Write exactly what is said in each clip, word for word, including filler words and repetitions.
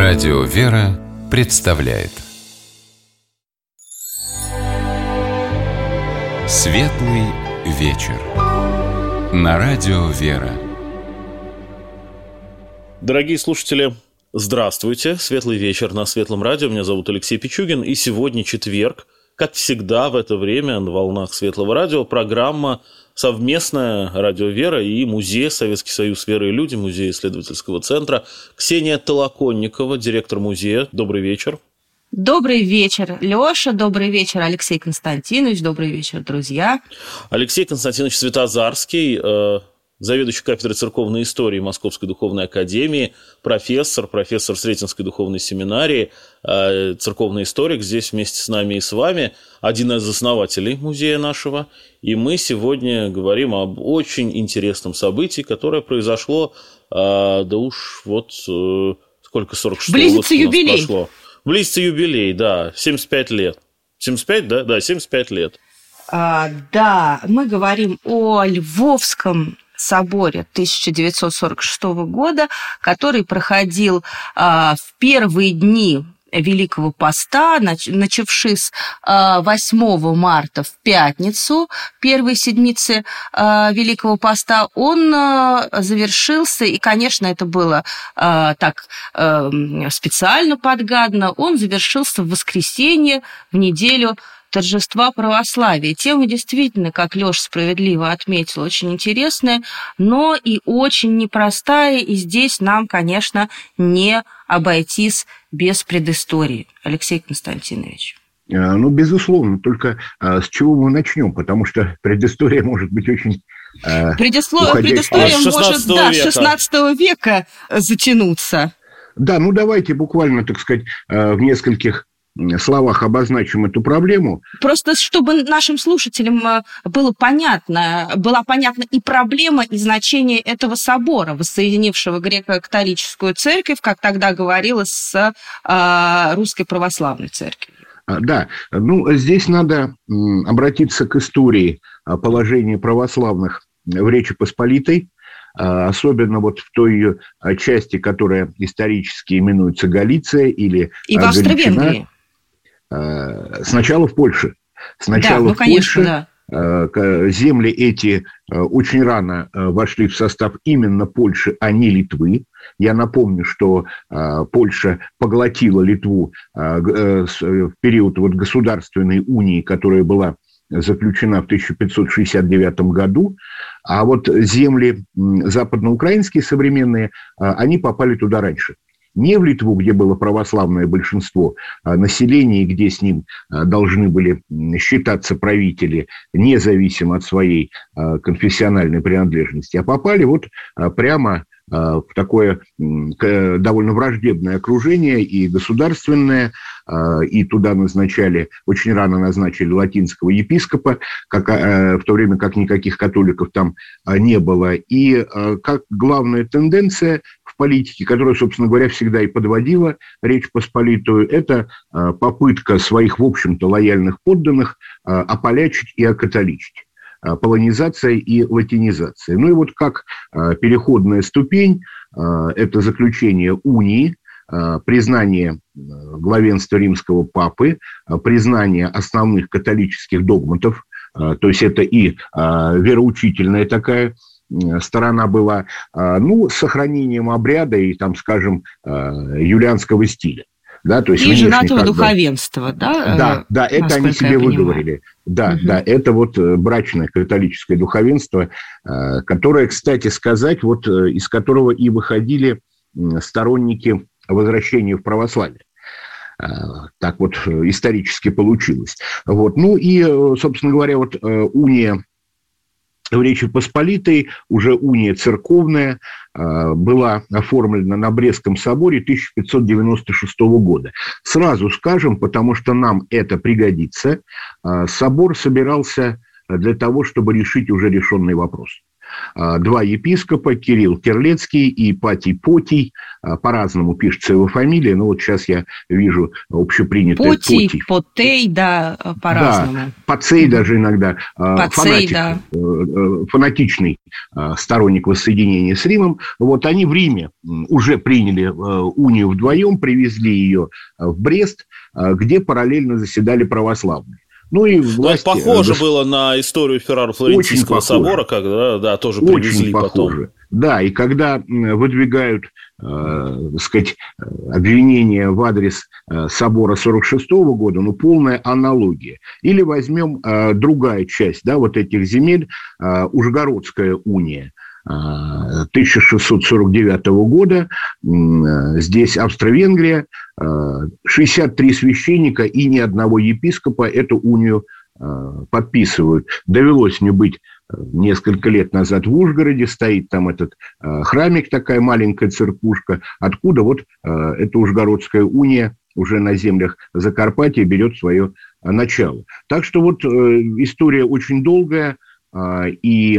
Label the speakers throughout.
Speaker 1: Радио «Вера» представляет Светлый вечер на Радио «Вера».
Speaker 2: Дорогие слушатели, здравствуйте. Светлый вечер на Светлом радио. Меня зовут Алексей Пичугин. И сегодня четверг. Как всегда в это время на волнах Светлого радио программа совместная «Радио Вера» и музей «Советский союз. Вера и люди», музей исследовательского центра. Ксения Толоконникова, директор музея. Добрый вечер.
Speaker 3: Добрый вечер, Лёша. Добрый вечер, Алексей Константинович. Добрый вечер, друзья.
Speaker 2: Алексей Константинович Светозарский, э, заведующий кафедрой церковной истории Московской духовной академии, профессор, профессор Сретенской духовной семинарии, э, церковный историк, здесь вместе с нами и с вами, один из основателей музея нашего. И мы сегодня говорим об очень интересном событии, которое произошло, э, да уж вот э, сколько, сорок шестого года у нас
Speaker 3: юбилей.
Speaker 2: прошло. Близится юбилей, да, семьдесят пять лет. семьдесят пять, да? Да, семьдесят пять лет.
Speaker 3: А, да, мы говорим о Львовском соборе тысяча девятьсот сорок шестого года, который проходил а, в первые дни Великого Поста, начавши с восьмого марта в пятницу, первой седмицы Великого Поста, он завершился, и, конечно, это было так специально подгадано, он завершился в воскресенье, в неделю торжества православия. Тема действительно, как Лёша справедливо отметил, очень интересная, но и очень непростая, и здесь нам, конечно, не обойтись без предыстории. Алексей Константинович.
Speaker 4: Ну, безусловно, только а, с чего мы начнем, потому что предыстория может быть очень... А,
Speaker 3: Предисло... Предыстория может, да, с шестнадцатого века затянуться.
Speaker 4: Да, ну давайте буквально, так сказать, в нескольких словах обозначим эту проблему.
Speaker 3: Просто чтобы нашим слушателям было понятно, была понятна и проблема, и значение этого собора, воссоединившего греко-католическую церковь, как тогда говорилось, с э, русской православной церковью.
Speaker 4: Да, ну здесь надо обратиться к истории положения православных в Речи Посполитой, особенно вот в той части, которая исторически именуется Галиция или
Speaker 3: и в Австро-Венгрии.
Speaker 4: Сначала в Польше. Сначала
Speaker 3: да, ну,
Speaker 4: в
Speaker 3: конечно,
Speaker 4: Польше.
Speaker 3: Да.
Speaker 4: Земли эти очень рано вошли в состав именно Польши, а не Литвы. Я напомню, что Польша поглотила Литву в период вот государственной унии, которая была заключена в тысяча пятьсот шестьдесят девятом году, а вот земли западноукраинские современные, они попали туда раньше. Не в Литву, где было православное большинство населения, где с ним должны были считаться правители, независимо от своей конфессиональной принадлежности, а попали вот прямо в такое довольно враждебное окружение и государственное, и туда назначали, очень рано назначили латинского епископа, как, в то время как никаких католиков там не было. И как главная тенденция в политике, которая, собственно говоря, всегда и подводила Речь Посполитую, это попытка своих, в общем-то, лояльных подданных ополячить и окатоличить. Полонизация и латинизация. Ну и вот как переходная ступень, это заключение унии, признание главенства римского папы, признание основных католических догматов, то есть это и вероучительная такая сторона была, ну, с сохранением обряда и, там, скажем, юлианского стиля. Да, то есть
Speaker 3: и женатого духовенства, бы... да?
Speaker 4: Да, да, это они себе выговорили. Да, угу. да, это вот брачное католическое духовенство, которое, кстати сказать, вот из которого и выходили сторонники возвращения в православие. Так вот исторически получилось. Вот. Ну и, собственно говоря, вот уния в Речи Посполитой, уже уния церковная, была оформлена на Брестском соборе тысяча пятьсот девяносто шестого года. Сразу скажем, потому что нам это пригодится, собор собирался для того, чтобы решить уже решенный вопрос. Два епископа, Кирилл Терлецкий и Ипатий Потий, по-разному пишется его фамилия, но вот сейчас я вижу общепринятое
Speaker 3: Потий.
Speaker 4: Потий.
Speaker 3: Потей, да, по-разному.
Speaker 4: Да, Пацей даже иногда,
Speaker 3: Пацей,
Speaker 4: фанатик,
Speaker 3: да.
Speaker 4: фанатичный сторонник воссоединения с Римом. Вот они в Риме уже приняли унию вдвоем, привезли ее в Брест, где параллельно заседали православные. Ну, и власти...
Speaker 2: Это похоже гос... было на историю Ферраро-Флорентийского собора, когда, да, тоже привезли потом. Очень похоже.
Speaker 4: Да, и когда выдвигают, э, так сказать, обвинения в адрес э, собора сорок шестого года, ну, полная аналогия. Или возьмем э, другая часть, да, вот этих земель, э, Ужгородская уния тысяча шестьсот сорок девятого года, здесь Австро-Венгрия, шестьдесят три священника и ни одного епископа эту унию подписывают. Довелось мне быть несколько лет назад в Ужгороде, стоит там этот храмик, такая маленькая церквушка, откуда вот эта Ужгородская уния уже на землях Закарпатья берет свое начало. Так что вот история очень долгая, и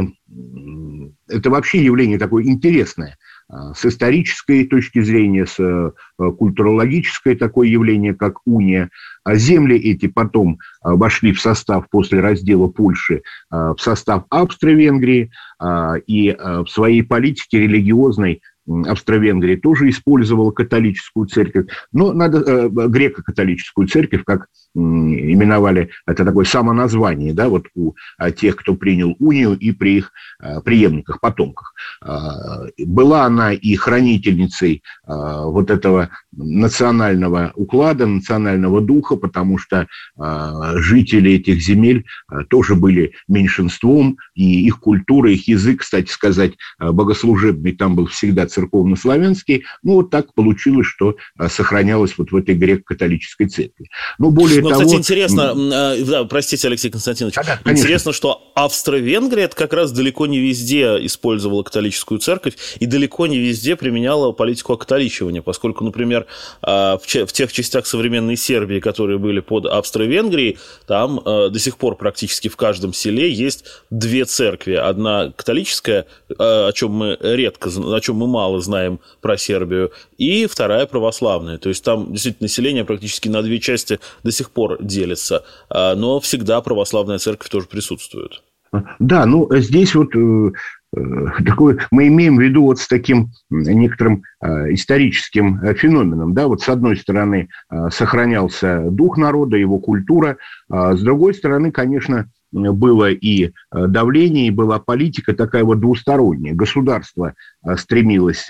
Speaker 4: это вообще явление такое интересное. С исторической точки зрения, с культурологической такое явление, как уния. Земли эти потом вошли в состав, после раздела Польши, в состав Австро-Венгрии, и в своей политике религиозной Австро-Венгрия тоже использовала католическую церковь, но надо э, греко-католическую церковь, как э, именовали, это такое самоназвание, да, вот у а, тех, кто принял унию и при их э, преемниках, потомках. Э, была она и хранительницей э, вот этого национального уклада, национального духа, потому что э, жители этих земель э, тоже были меньшинством, и их культура, их язык, кстати сказать, э, богослужебный там был всегда церковно-славянский. Ну, вот так получилось, что а, сохранялось вот в этой греко-католической церкви. Но более
Speaker 2: Но,
Speaker 4: того...
Speaker 2: кстати, интересно, да, простите, Алексей Константинович, да, да, интересно, что Австро-Венгрия это как раз далеко не везде использовала католическую церковь и далеко не везде применяла политику окатоличивания, поскольку, например, в тех частях современной Сербии, которые были под Австро-Венгрией, там до сих пор практически в каждом селе есть две церкви. Одна католическая, о чем мы редко, о чем мы мало знаем про Сербию, и вторая православная. То есть там действительно население практически на две части до сих пор делится, но всегда православная церковь тоже присутствует.
Speaker 4: Да, ну здесь вот э, такой, мы имеем в виду вот с таким некоторым э, историческим феноменом, да, вот с одной стороны э, сохранялся дух народа, его культура, а с другой стороны, конечно, было и давление, и была политика такая вот двусторонняя. Государство стремилось,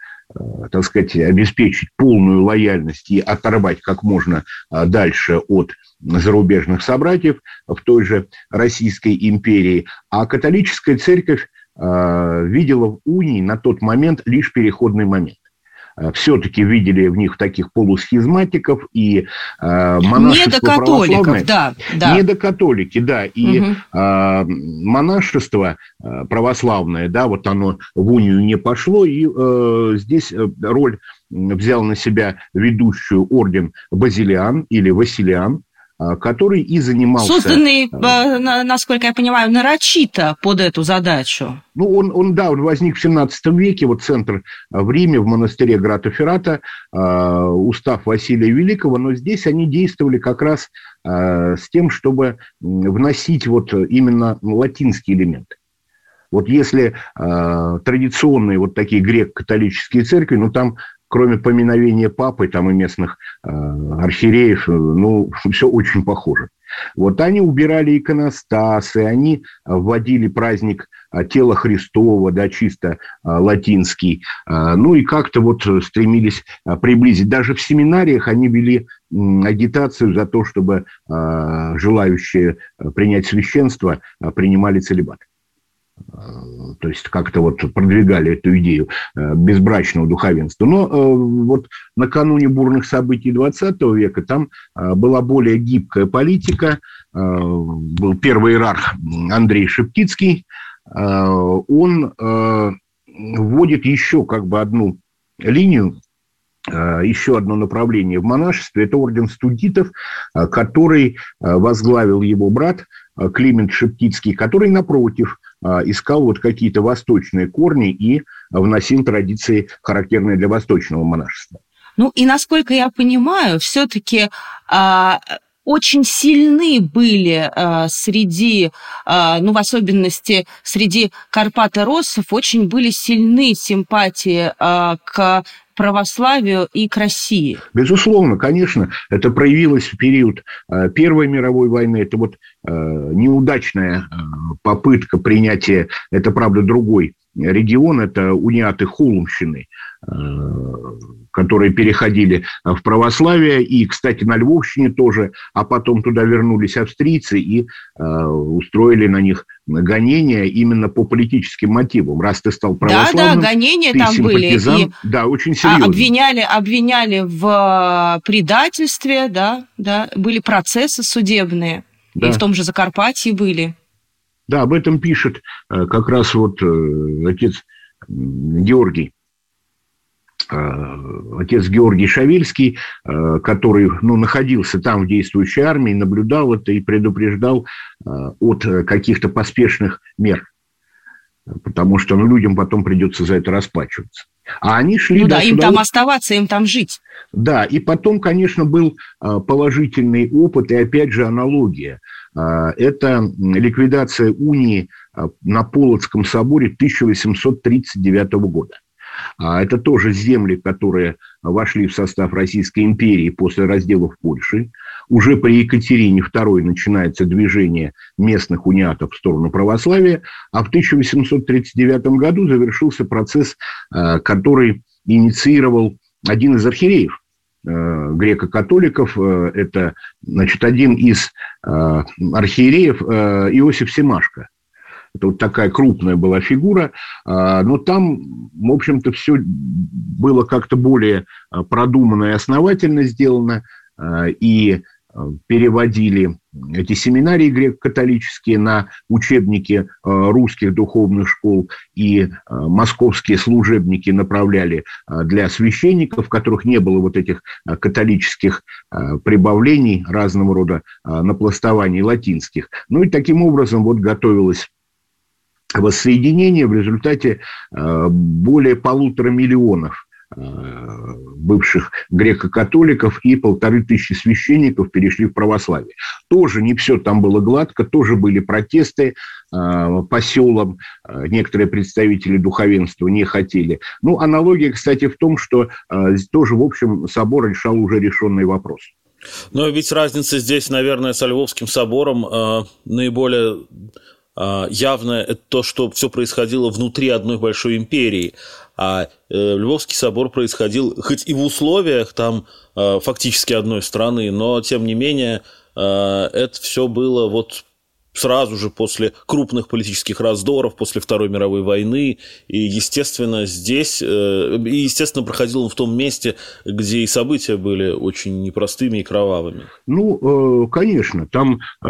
Speaker 4: так сказать, обеспечить полную лояльность и оторвать как можно дальше от зарубежных собратьев в той же Российской империи. А католическая церковь видела в унии на тот момент лишь переходный момент. Все-таки видели в них таких полусхизматиков и э, монашество православное.
Speaker 3: Да, да.
Speaker 4: Недокатолики, да. И угу. э, монашество православное, да, вот оно в унию не пошло, и э, здесь роль взял на себя ведущую орден Базилиан или Василиан, который и занимался...
Speaker 3: Созданный, насколько я понимаю, нарочито под эту задачу.
Speaker 4: Ну, он, он, да, он возник в семнадцатом веке, вот центр в Риме, в монастыре Грато-Феррата, э, устав Василия Великого, но здесь они действовали как раз э, с тем, чтобы вносить вот именно латинский элемент. Вот если э, традиционные вот такие греко-католические церкви, ну, там кроме поминовения папы там и местных э, архиереев, ну, все очень похоже. Вот они убирали иконостасы, они вводили праздник тела Христова, да, чисто э, латинский, э, ну и как-то вот стремились э, приблизить. Даже в семинариях они вели э, агитацию за то, чтобы э, желающие принять священство э, принимали целибат. То есть как-то вот продвигали эту идею безбрачного духовенства. Но вот накануне бурных событий двадцатого века там была более гибкая политика. Был первый иерарх Андрей Шептицкий. Он вводит еще как бы одну линию, еще одно направление в монашестве. Это орден студитов, который возглавил его брат Климент Шептицкий, который, напротив, искал вот какие-то восточные корни и вносил традиции, характерные для восточного монашества.
Speaker 3: Ну и, насколько я понимаю, все-таки а, очень сильны были а, среди, а, ну в особенности среди карпато-россов, очень были сильны симпатии а, к православию и к России.
Speaker 4: Безусловно, конечно, это проявилось в период Первой мировой войны. Это вот неудачная попытка принятия, это, правда, другой регион, это униаты Холмщины, которые переходили в православие, и, кстати, на Львовщине тоже, а потом туда вернулись австрийцы и э, устроили на них гонения именно по политическим мотивам. Раз ты стал православным,
Speaker 3: да, да, гонения
Speaker 4: ты
Speaker 3: там
Speaker 4: симпатизант,
Speaker 3: были, и
Speaker 4: да, очень серьезно.
Speaker 3: Обвиняли, обвиняли в предательстве, да, да, были процессы судебные, да. И в том же Закарпатье были.
Speaker 4: Да, об этом пишет как раз вот отец Георгий, отец Георгий Шавельский, который, ну, находился там в действующей армии, наблюдал это и предупреждал от каких-то поспешных мер, потому что, ну, людям потом придется за это расплачиваться. А они шли...
Speaker 3: Ну да, им там
Speaker 4: вот...
Speaker 3: оставаться, им там жить.
Speaker 4: Да, и потом, конечно, был положительный опыт и, опять же, аналогия. Это ликвидация унии на Полоцком соборе тысяча восемьсот тридцать девятого года. Это тоже земли, которые вошли в состав Российской империи после разделов Польши. Уже при Екатерине второй начинается движение местных униатов в сторону православия, а в тысяча восемьсот тридцать девятом году завершился процесс, который инициировал один из архиереев греко-католиков. Это, значит, один из архиереев Иосиф Семашко. Это вот такая крупная была фигура, но там, в общем-то, все было как-то более продуманно и основательно сделано, и переводили эти семинарии греко-католические на учебники русских духовных школ, и московские служебники направляли для священников, в которых не было вот этих католических прибавлений, разного рода напластований латинских. Ну и таким образом вот готовилось воссоединение. В результате более полутора миллионов бывших греко-католиков и полторы тысячи священников перешли в православие. Тоже не все там было гладко, тоже были протесты по селам, некоторые представители духовенства не хотели. Ну, аналогия, кстати, в том, что тоже, в общем, собор решал уже решенный вопрос.
Speaker 2: Но ведь разница здесь, наверное, со Львовским собором э, наиболее э, явная, это то, что все происходило внутри одной большой империи. А э, Львовский собор происходил хоть и в условиях там э, фактически одной страны, но тем не менее э, это все было вот сразу же после крупных политических раздоров, после Второй мировой войны, и, естественно, здесь, э, и, естественно, проходил он в том месте, где и события были очень непростыми и кровавыми.
Speaker 4: Ну, э, конечно, там, э,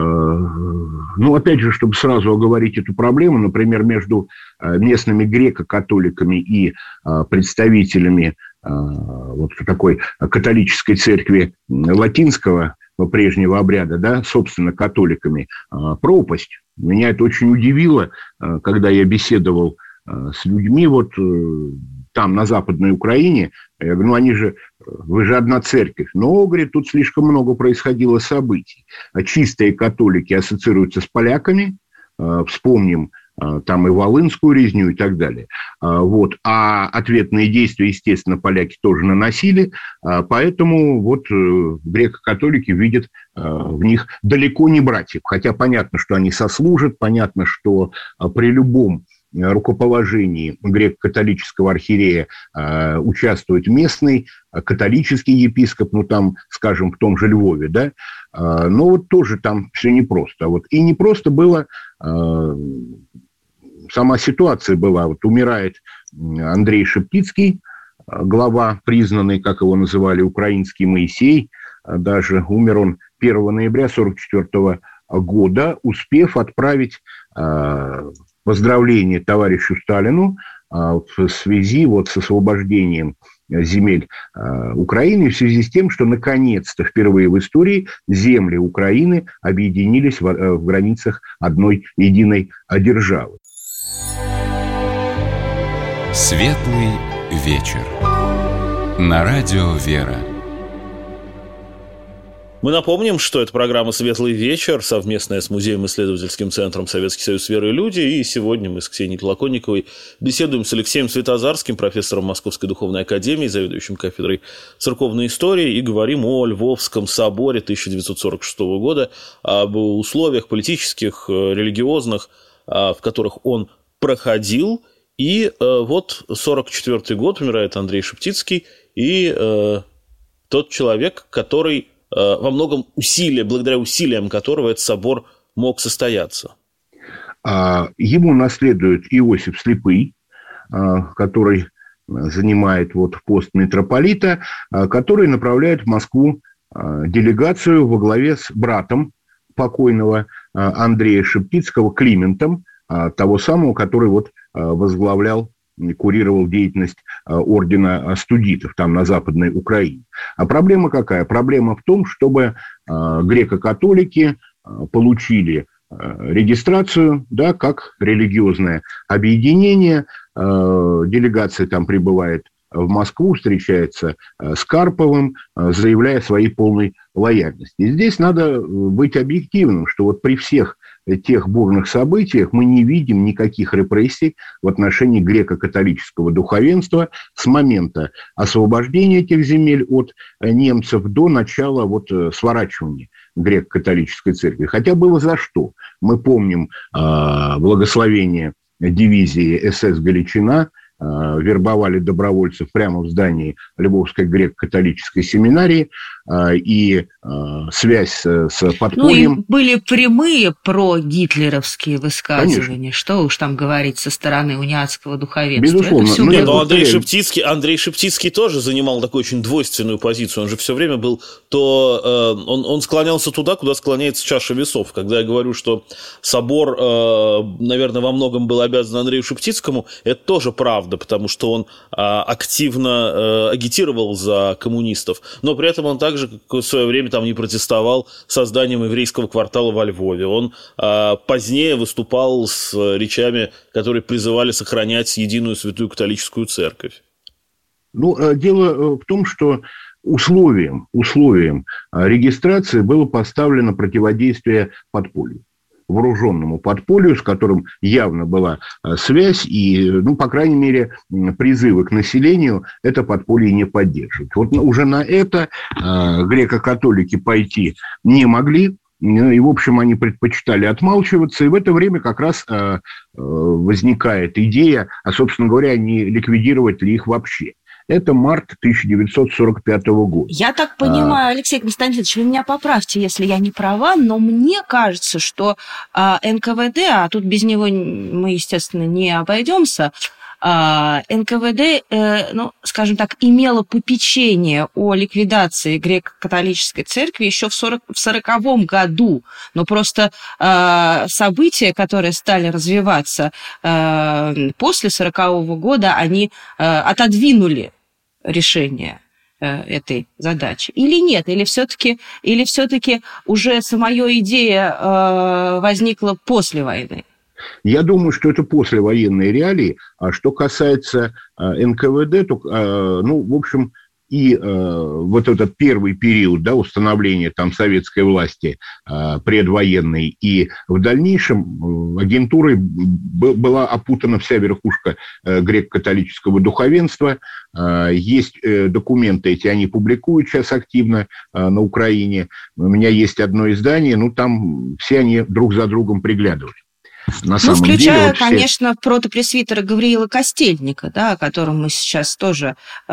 Speaker 4: ну, опять же, чтобы сразу оговорить эту проблему, например, между местными греко-католиками и э, представителями э, вот такой католической церкви латинского прежнего обряда, да, собственно, католиками, пропасть. Меня это очень удивило, когда я беседовал с людьми вот там, на Западной Украине. Я говорю, ну, они же, вы же одна церковь. Но, говорит, тут слишком много происходило событий. Чистые католики ассоциируются с поляками, вспомним, там и Волынскую резню и так далее. Вот. А ответные действия, естественно, поляки тоже наносили, поэтому вот греко-католики видят в них далеко не братьев. Хотя понятно, что они сослужат, понятно, что при любом рукоположении греко-католического архиерея э, участвует местный католический епископ, ну там, скажем, в том же Львове, да, э, но вот тоже там все непросто. Вот. И непросто было, э, сама ситуация была, вот умирает Андрей Шептицкий, глава, признанный, как его называли, украинский Моисей, даже умер он первого ноября сорок четвёртого года, успев отправить э, поздравление товарищу Сталину в связи вот с освобождением земель Украины, в связи с тем, что наконец-то впервые в истории земли Украины объединились в, в границах одной единой державы.
Speaker 1: Светлый вечер. На радио «Вера».
Speaker 2: Мы напомним, что это программа «Светлый вечер», совместная с Музеем-исследовательским центром «Советский Союз. Вера и люди». И сегодня мы с Ксенией Толоконниковой беседуем с Алексеем Светозарским, профессором Московской духовной академии, заведующим кафедрой церковной истории, и говорим о Львовском соборе тысяча девятьсот сорок шестого года, об условиях политических, религиозных, в которых он проходил. И вот сорок четвёртый год, умирает Андрей Шептицкий, и тот человек, который... во многом усилия, благодаря усилиям которого этот собор мог состояться.
Speaker 4: Ему наследует Иосиф Слепый, который занимает вот пост митрополита, который направляет в Москву делегацию во главе с братом покойного Андрея Шептицкого, Климентом, того самого, который вот возглавлял, курировал деятельность ордена студитов там на Западной Украине. А проблема какая? Проблема в том, чтобы греко-католики получили регистрацию, да, как религиозное объединение. Делегация там прибывает в Москву, встречается с Карповым, заявляя своей полной лояльности. И здесь надо быть объективным, что вот при всех тех бурных событиях мы не видим никаких репрессий в отношении греко-католического духовенства с момента освобождения этих земель от немцев до начала вот сворачивания греко-католической церкви. Хотя было за что. Мы помним э, благословение дивизии эс эс «Галичина», вербовали добровольцев прямо в здании Львовской греко-католической семинарии, и связь с подпольем...
Speaker 3: Ну, и были прямые прогитлеровские высказывания. Конечно. Что уж там говорить со стороны униатского духовенства.
Speaker 4: Безусловно.
Speaker 2: Ну, нет, но Андрей Шептицкий, Андрей Шептицкий тоже занимал такую очень двойственную позицию. Он же все время был... то э, он, он склонялся туда, куда склоняется чаша весов. Когда я говорю, что собор, э, наверное, во многом был обязан Андрею Шептицкому, это тоже правда, потому что он а, активно а, агитировал за коммунистов, но при этом он также в свое время там не протестовал созданием еврейского квартала во Львове. Он а, позднее выступал с речами, которые призывали сохранять единую святую католическую церковь.
Speaker 4: Ну, дело в том, что условием, условием регистрации было поставлено противодействие подполью, вооруженному подполью, с которым явно была связь, и, ну, по крайней мере, призывы к населению это подполье не поддерживают. Вот уже на это э, греко-католики пойти не могли, и, в общем, они предпочитали отмалчиваться, и в это время как раз э, э, возникает идея, а, собственно говоря, не ликвидировать ли их вообще. Это март тысяча девятьсот сорок пятого года.
Speaker 3: Я так понимаю, Алексей Константинович, вы меня поправьте, если я не права, но мне кажется, что а, эн ка вэ дэ, а тут без него мы, естественно, не обойдемся, а, эн ка вэ дэ, э, ну, скажем так, имело попечение о ликвидации греко-католической церкви еще в сороковом году, но просто э, события, которые стали развиваться э, после сорокового года, они э, отодвинули решение этой задачи. Или нет? Или все-таки, или все-таки уже сама идея э, возникла после войны?
Speaker 4: Я думаю, что это послевоенные реалии. А что касается э, эн ка вэ дэ, то, э, ну, в общем, и э, вот этот первый период, да, установления там советской власти э, предвоенной, и в дальнейшем э, агентурой б- была опутана вся верхушка э, греко-католического духовенства. Э, есть э, документы эти, они публикуют сейчас активно э, на Украине. У меня есть одно издание, ну, там все они друг за другом приглядывали. На
Speaker 3: ну, включая, деле, вот все... конечно, протопресвитера Гавриила Костельника, да, о котором мы сейчас тоже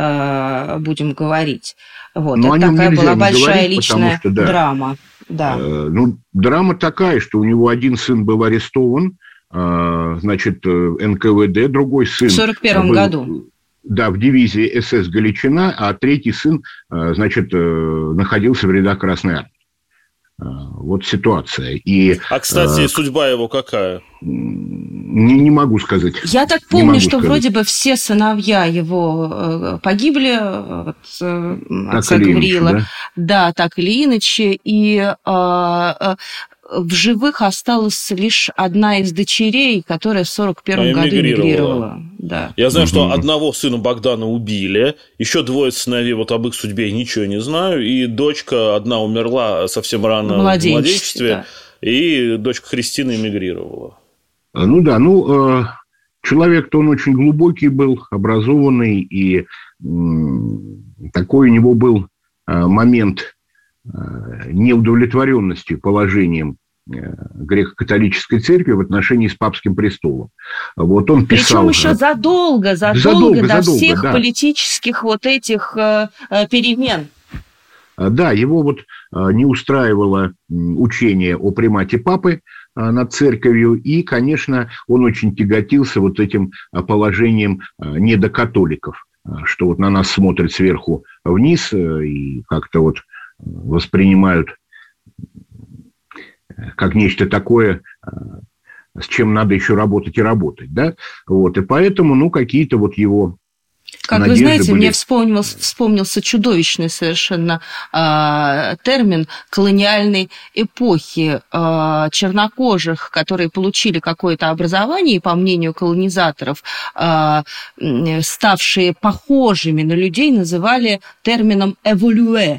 Speaker 3: э, будем говорить. Вот. Это такая была большая говорить, личная что, да, драма. Да.
Speaker 4: Э, ну, драма такая, что у него один сын был арестован, э, значит, эн ка вэ дэ, другой сын...
Speaker 3: В сорок первом
Speaker 4: был,
Speaker 3: году.
Speaker 4: Да, в дивизии эс эс «Галичина», а третий сын, э, значит, э, находился в рядах Красной Армии. Вот ситуация. И,
Speaker 2: а, кстати, а, судьба его какая?
Speaker 4: Не, не могу сказать.
Speaker 3: Я так помню, что сказать. Вроде бы все сыновья его погибли от отца Гавриила. Да? Да, так или иначе. И а, в живых осталась лишь одна из дочерей, которая в сорок первом году эмигрировала. Да.
Speaker 2: Я знаю, угу. что одного сына Богдана убили, еще двое сыновей, вот об их судьбе я ничего не знаю, и дочка одна умерла совсем рано в младенчестве, в младенчестве да. и дочка Христина эмигрировала.
Speaker 4: Ну да, ну, человек-то он очень глубокий был, образованный, и такой у него был момент неудовлетворенности положением греко-католической церкви в отношении с папским престолом. Вот он писал...
Speaker 3: Причем еще задолго, задолго, задолго до задолго, всех да. политических вот этих э, перемен.
Speaker 4: Да, его вот не устраивало учение о примате папы над церковью, и, конечно, он очень тяготился вот этим положением недокатоликов, что вот на нас смотрят сверху вниз и как-то вот воспринимают как нечто такое, с чем надо еще работать и работать, да, вот, и поэтому, ну, какие-то вот его
Speaker 3: Как вы знаете, были... мне вспомнился, вспомнился чудовищный совершенно э, термин колониальной эпохи э, чернокожих, которые получили какое-то образование, и, по мнению колонизаторов, э, ставшие похожими на людей, называли термином «эволюэ».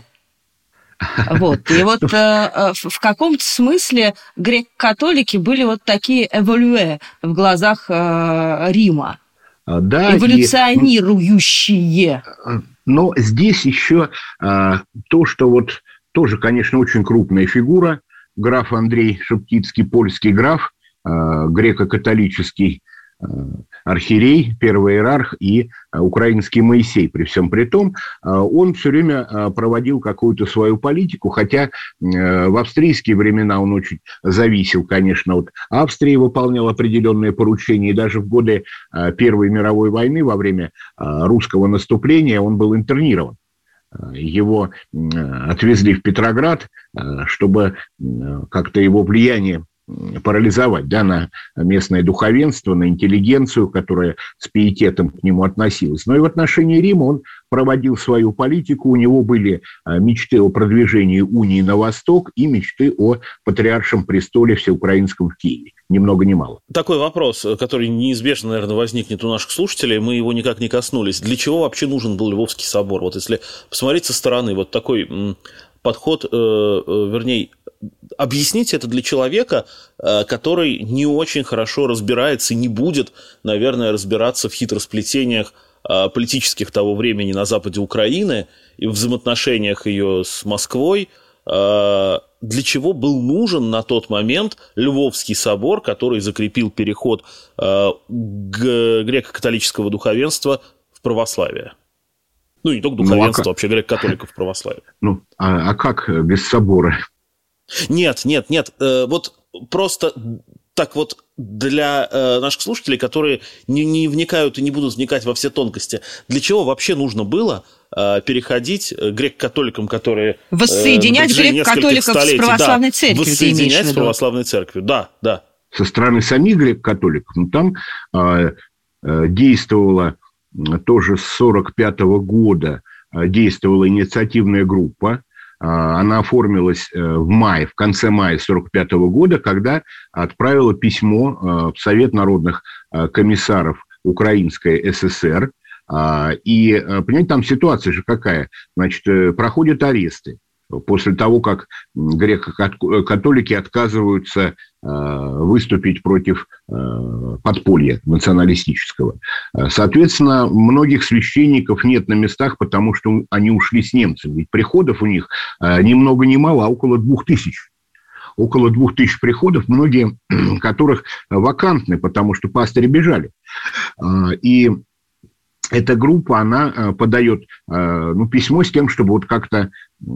Speaker 3: Вот. И вот э, в каком-то смысле греко-католики были вот такие «эволюэ» в глазах э, Рима.
Speaker 4: Да,
Speaker 3: эволюционирующие.
Speaker 4: И, но здесь еще а, то, что вот тоже, конечно, очень крупная фигура, граф Андрей Шептицкий, польский граф, а, греко-католический а, архиерей, первый иерарх и а, украинский Моисей, при всем при том, а, он все время а, проводил какую-то свою политику, хотя а, в австрийские времена он очень зависел, конечно, от Австрии, выполнял определенные поручения, и даже в годы а, Первой мировой войны, во время а, русского наступления, он был интернирован. Его а, отвезли в Петроград, а, чтобы а, как-то его влияние парализовать, да, на местное духовенство, на интеллигенцию, которая с пиететом к нему относилась. Но и в отношении Рима он проводил свою политику, у него были мечты о продвижении унии на восток и мечты о патриаршем престоле всеукраинском в Киеве. Ни много ни мало.
Speaker 2: Такой вопрос, который неизбежно, наверное, возникнет у наших слушателей, мы его никак не коснулись. Для чего вообще нужен был Львовский собор? Вот если посмотреть со стороны, вот такой подход, э, э, вернее, объясните это для человека, который не очень хорошо разбирается и не будет, наверное, разбираться в хитросплетениях политических того времени на западе Украины и в взаимоотношениях ее с Москвой. Для чего был нужен на тот момент Львовский собор, который закрепил переход греко-католического духовенства в православие? Ну, не только духовенство, ну, а вообще греко-католиков в православие.
Speaker 4: Ну, а, а как без собора?
Speaker 2: Нет, нет, нет. Вот просто так вот для наших слушателей, которые не, не вникают и не будут вникать во все тонкости, для чего вообще нужно было переходить греко-католикам, которые...
Speaker 3: Воссоединять греко-католиков с православной
Speaker 2: да,
Speaker 3: церковью.
Speaker 2: Воссоединять с православной церковью, да, да.
Speaker 4: Со стороны самих греко-католиков, ну, там а, а, действовала тоже с сорок пятого года а, действовала инициативная группа. Она оформилась в мае, в конце мая сорок пятого года, когда отправила письмо в Совет народных комиссаров Украинской ССР. И, понимаете, там ситуация же какая? Значит, проходят аресты. После того, как греко-католики отказываются выступить против подполья националистического. Соответственно, многих священников нет на местах, потому что они ушли с немцами. Ведь приходов у них ни много ни мало, а около двух тысяч. Около двух тысяч приходов, многие которых вакантны, потому что пастыри бежали. И эта группа, она подает ну, письмо с тем, чтобы вот как-то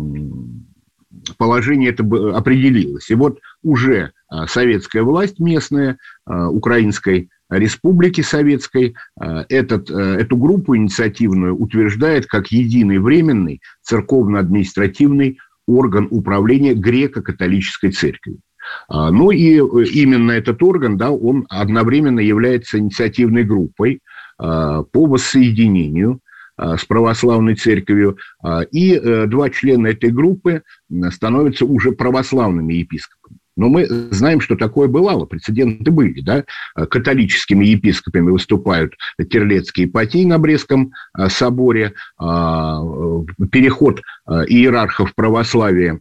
Speaker 4: положение это определилось. И вот уже советская власть местная, Украинской Республики Советской, этот, эту группу инициативную утверждает как единый временный церковно-административный орган управления греко-католической церковью. Ну и именно этот орган, да, он одновременно является инициативной группой по воссоединению с православной церковью, и два члена этой группы становятся уже православными епископами. Но мы знаем, что такое бывало, прецеденты были. Да? Католическими епископами выступают Терлецкий и Ипатий на Брестском соборе, переход иерархов православия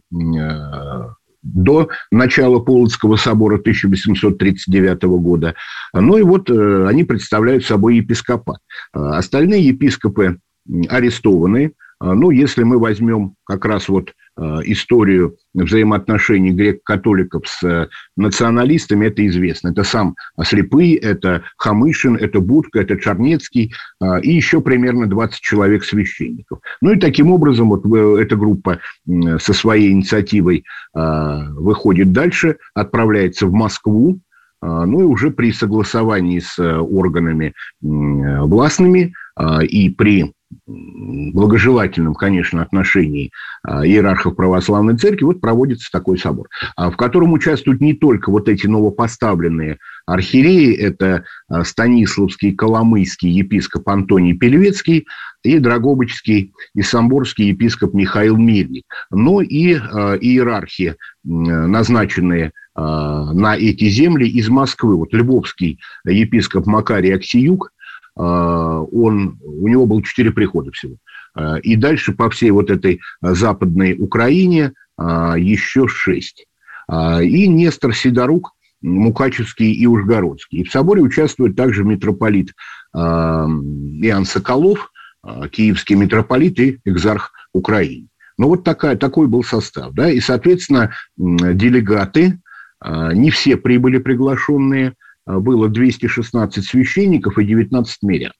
Speaker 4: до начала Полоцкого собора тысяча восемьсот тридцать девятого года. Ну и вот они представляют собой епископат. Остальные епископы арестованы. Ну, если мы возьмем как раз вот историю взаимоотношений греко-католиков с националистами, это известно. Это сам Слепый, это Хамышин, это Будка, это Чарнецкий и еще примерно двадцать человек священников. Ну и таким образом вот эта группа со своей инициативой выходит дальше, отправляется в Москву, ну и уже при согласовании с органами властными и при благожелательном, конечно, отношении иерархов православной церкви, вот проводится такой собор, в котором участвуют не только вот эти новопоставленные архиереи, это Станиславский, Коломыйский епископ Антоний Пелевецкий и Драгобычский и Самборский епископ Михаил Мирник, но и иерархи, назначенные на эти земли из Москвы. Вот Львовский епископ Макарий Аксиюк, он, у него было четыре прихода всего. И дальше по всей вот этой западной Украине еще шесть. И Нестор Сидорук, Мукачевский и Ужгородский. И в соборе участвует также митрополит Иоанн Соколов, киевский митрополит и экзарх Украины. Ну, вот такая, такой был состав. Да? И, соответственно, делегаты, не все прибыли приглашенные, было двести шестнадцать священников и девятнадцать мирян.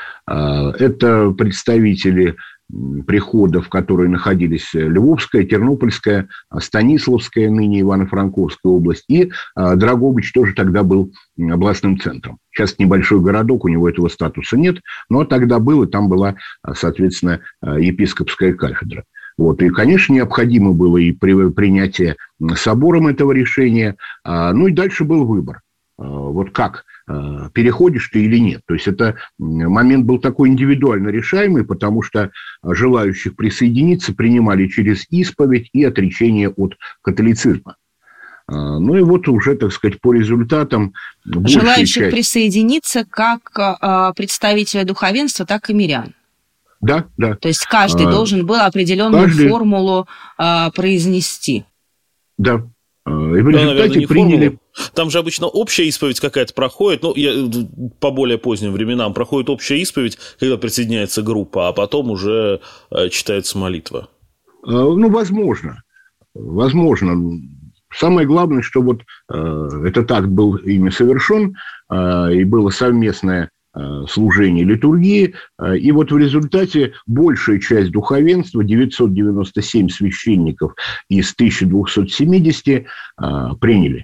Speaker 4: Это представители приходов, которые находились Львовская, Тернопольская, Станиславская, ныне Ивано-Франковская область, и Драгобыч тоже тогда был областным центром. Сейчас небольшой городок, у него этого статуса нет, но тогда был, и там была, соответственно, епископская кафедра. Вот. И, конечно, необходимо было и принятие собором этого решения, ну и дальше был выбор. Вот как, переходишь ты или нет. То есть, это момент был такой индивидуально решаемый, потому что желающих присоединиться принимали через исповедь и отречение от католицизма. Ну и вот уже, так сказать, по результатам...
Speaker 3: Желающих
Speaker 4: часть... присоединиться
Speaker 3: как представителя духовенства, так и мирян.
Speaker 4: Да, да.
Speaker 3: То есть, каждый а, должен был определенную каждый... формулу а, произнести.
Speaker 4: Да. И в результате
Speaker 2: да,
Speaker 4: приняли...
Speaker 2: Формулу. Там же обычно общая исповедь какая-то проходит, ну, я, по более поздним временам проходит общая исповедь, когда присоединяется группа, а потом уже э, читается молитва.
Speaker 4: Ну, возможно. Возможно. Самое главное, что вот э, этот акт был ими совершен, э, и было совместное служение литургии, и вот в результате большая часть духовенства, девятьсот девяносто семь священников из тысяча двести семьдесят, приняли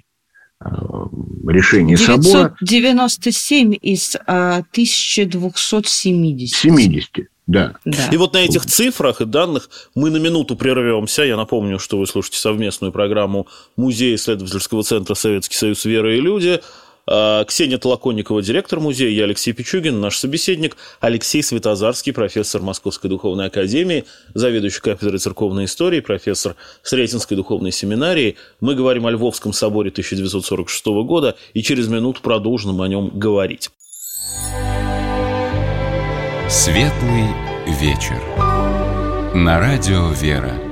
Speaker 4: решение собора.
Speaker 3: девятьсот девяносто семь из тысяча двести семьдесят.
Speaker 4: семьдесят, да.
Speaker 3: да.
Speaker 2: И вот на этих цифрах и данных мы на минуту прервемся. Я напомню, что вы слушаете совместную программу Музея исследовательского центра «Советский Союз. Вера и люди». Ксения Толоконникова, директор музея, я Алексей Пичугин, наш собеседник Алексей Светозарский, профессор Московской духовной академии, заведующий кафедрой церковной истории, профессор Сретенской духовной семинарии. Мы говорим о Львовском соборе тысяча девятьсот сорок шестого года и через минуту продолжим о нем говорить.
Speaker 1: Светлый вечер. На радио «Вера».